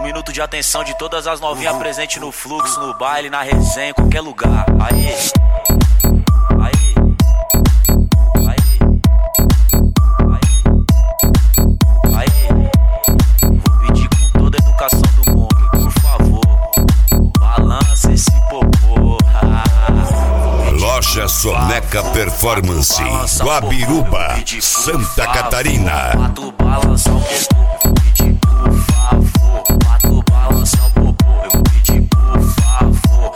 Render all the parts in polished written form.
minuto de atenção de todas as novinhas presentes no fluxo, no baile, na resenha, em qualquer lugar. Aí. Vou pedir com toda a educação do mundo, por favor, balança esse popô. Loja Soneca Performance, Guabiruba, Santa Catarina. Pato balança o popô, eu vou pedir por favor. Pato balança o popô, eu vou pedir por favor.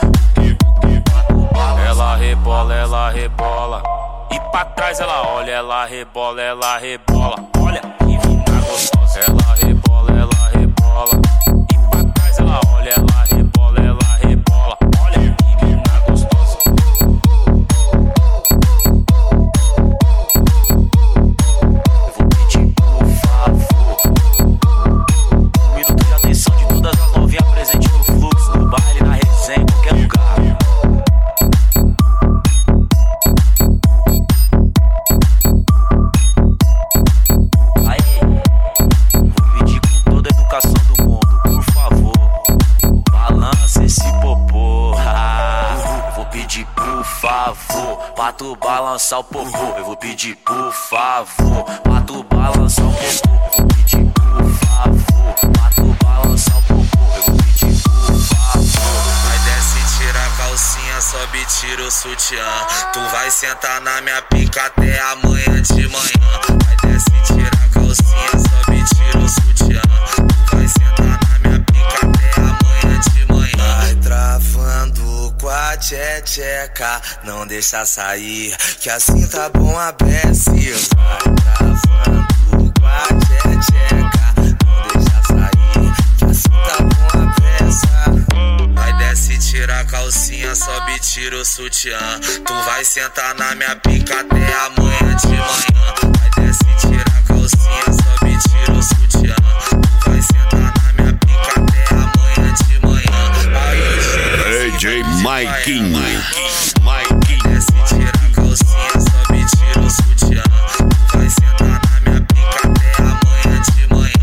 Ela rebola. E pra trás ela olha, ela rebola. Olha que mina gostosa. Ela rebola. E pra trás ela olha, ela rebola. Olha que mina gostosa. Eu vou pedir por favor um minuto de atenção de todas as novinhas presentes no fluxo, no baile, na resenha, em qualquer lugar. Do mundo, por favor, balança esse popô. Vou pedir por favor, pato balançar o popô. Eu vou pedir por favor, pato balançar o popô. Eu vou pedir por favor, pato balançar o popô. Eu vou pedir por favor. Vai desce, tira a calcinha, sobe, tira o sutiã. Tu vai sentar na minha pica até amanhã de manhã. Vai desce, tira a calcinha, sobe, tira o sutiã. Vai sentar na minha pica até amanhã de manhã. Vai travando com a tcheca, não deixa sair, que assim tá bom a BS. Vai travando com a tcheca, não deixa sair, que assim tá bom a BS. Vai desce, tira a calcinha, sobe, tira o sutiã. Tu vai sentar na minha pica até amanhã de manhã. Vai desce, tira a calcinha, sobe, tira o sutiã. Tu vai sentar na minha pica até amanhã de manhã. DJ Maikinho. Desce, tira a calcinha, sobe, tira o sutiã. Tu vai sentar na minha pica até amanhã de manhã.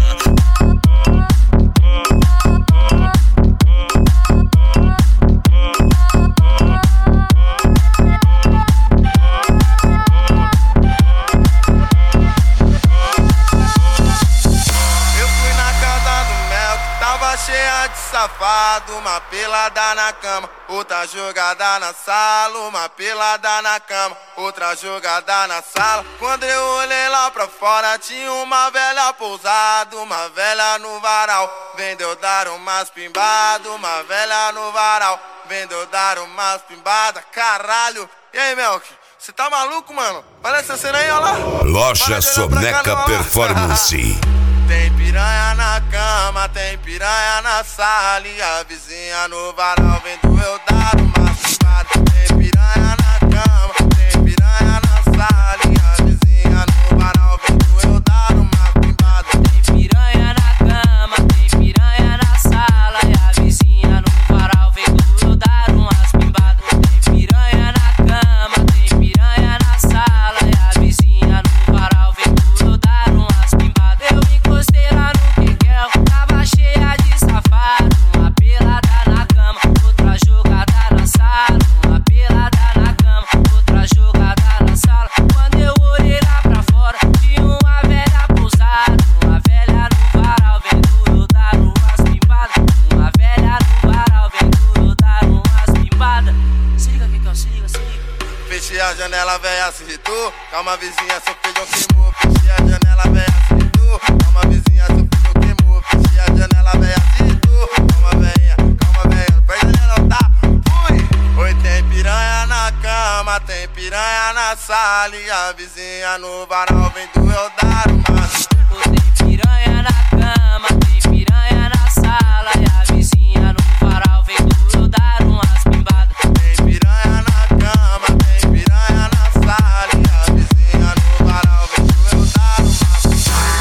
Cheia de safado, uma pelada na cama, outra jogada na sala, uma pelada na cama, outra jogada na sala. Quando eu olhei lá pra fora, tinha uma velha pousada, uma velha no varal. Vendeu dar umas pimbadas, uma velha no varal. Vendeu dar umas pimbadas, caralho. E aí, Melk? Você tá maluco, mano? Olha essa cena aí, olha lá. Loja Soneca Performance. Tem piranha na cama, tem piranha na sala, e a vizinha no varal vendo eu dar uma chupada. Tem piranha na cama, tem piranha na sala, e a vizinha no varal vendo eu dar uma pimbada. Tem piranha na cama, tem piranha na sala, e a vizinha no varal vendo eu dar umas pimbadas. Tem piranha na cama, tem piranha na sala, e a vizinha no varal vendo eu dar umas pimbadas. Eu encostei lá no quequel, tava cheia de safado. Uma pelada na cama, outra jogada na sala. Uma pelada na cama, outra jogada na sala. Quando eu olhei lá pra fora, tinha uma velha pousada. Uma velha no varal vendo eu dar umas pimbadas. Uma velha no varal vendo eu dar umas pimbadas. Se liga, Kikão, se liga. Fechei a janela, véia, se irritou. Calma, vizinha, seu feijão queimou. Fechei a janela, véia, se irritou. Calma, vizinha, seu feijão queimou. Fechei a janela, véia, se irritou. Calma, véia, não perde a janela, tá? Fui! Oi, tem piranha na cama, tem piranha na sala, e a vizinha no varal vendo eu dar uma. Tem piranha na cama, tem piranha na sala, e a vizinha no varal vendo eu dar umas pimbadas. Tem piranha na cama, tem piranha na sala, e a vizinha no varal vendo eu dar uma.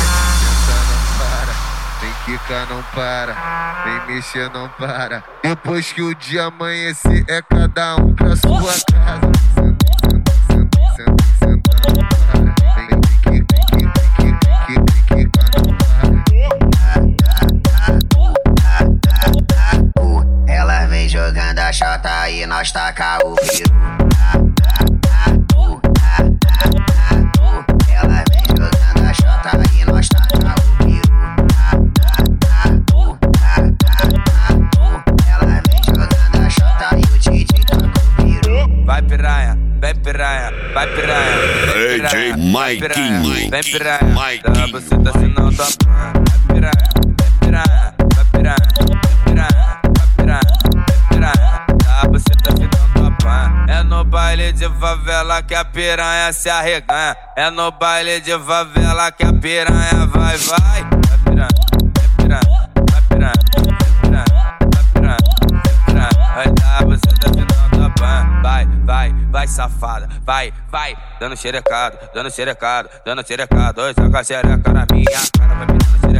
Vem quicar não para, vem mexer não para. Depois que o dia amanhecer é cada um pra sua casa. Senta não para, vem quicar não para. nós taca o peru. Ela vem jogando a chota e nós taca o peru. Ela vem jogando a chota e o DJ taca o peru. Vai piranha, vem piranha, vai piranha. DJ Maiquinho. Vem piranha, dá você tá senão tua pan. Vai piranha, vem piranha, vai piranha, vem piranha, vai piranha, vem piranha. Dá você tá senão tua pan. É no baile de favela que a piranha se arreganha. É no baile de favela que a piranha vai. Vai piranha, vem piranha, vai piranha, vem piranha, vai piranha, vem piranha. Vai dar você tá senão tua pan. Vai safada, vai, dando xerecado, dando xerecado, dando xerecado. Joga xereca na minha cara, vai me dando xerecado.